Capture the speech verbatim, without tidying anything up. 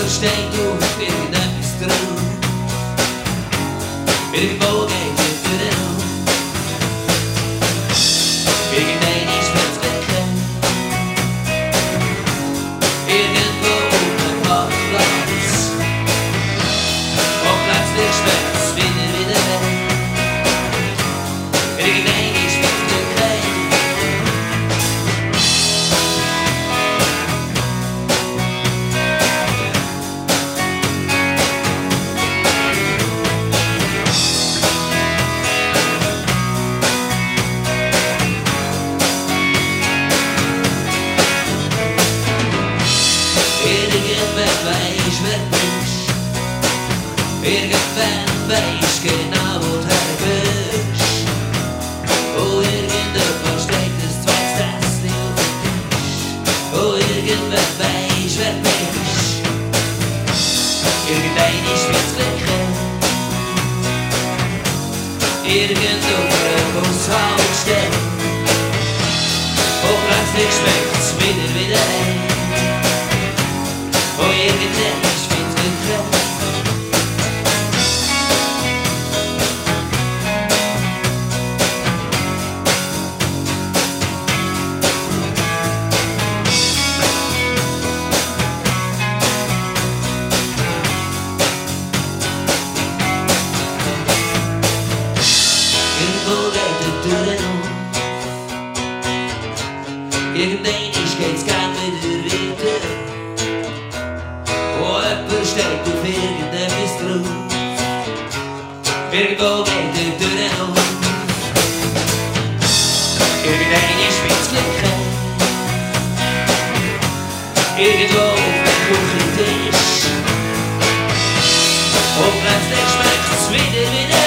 steht auf irgendetwas drauf. Irgendwo geht es durch den Raum. Irgendein ist wird's bekannt. Irgendwo auf einem Parkplatz. Und plötzlich schmeckt's wieder wieder weg. Irgendein ist wird's bekannt. Irgendwann weisst, wer du bist. Irgendwann weisst genau, wo du herbist. Oh, irgendjemand steht ein zweites Tässchen auf dem Tisch. Oh, irgendwann weisst, wer du bist. Irgendein ist wird's bekannt. Irgendwo ein Busshalt steht. Oh, plötzlich schmeckt's wieder wieder ein. Oh, irgendein ist wird's bekannt. Irgendwo geht es durch den Raum. Irgendein ist geht's gern wieder weiter. Oh, jemand steht auf irgendetwas drauf. Irgendwo geht er durch den Raum. Irgendein ist wird's bekannt. Irgendwo auf dem Küchentisch. Und plötzlich schmeckt's wieder wieder.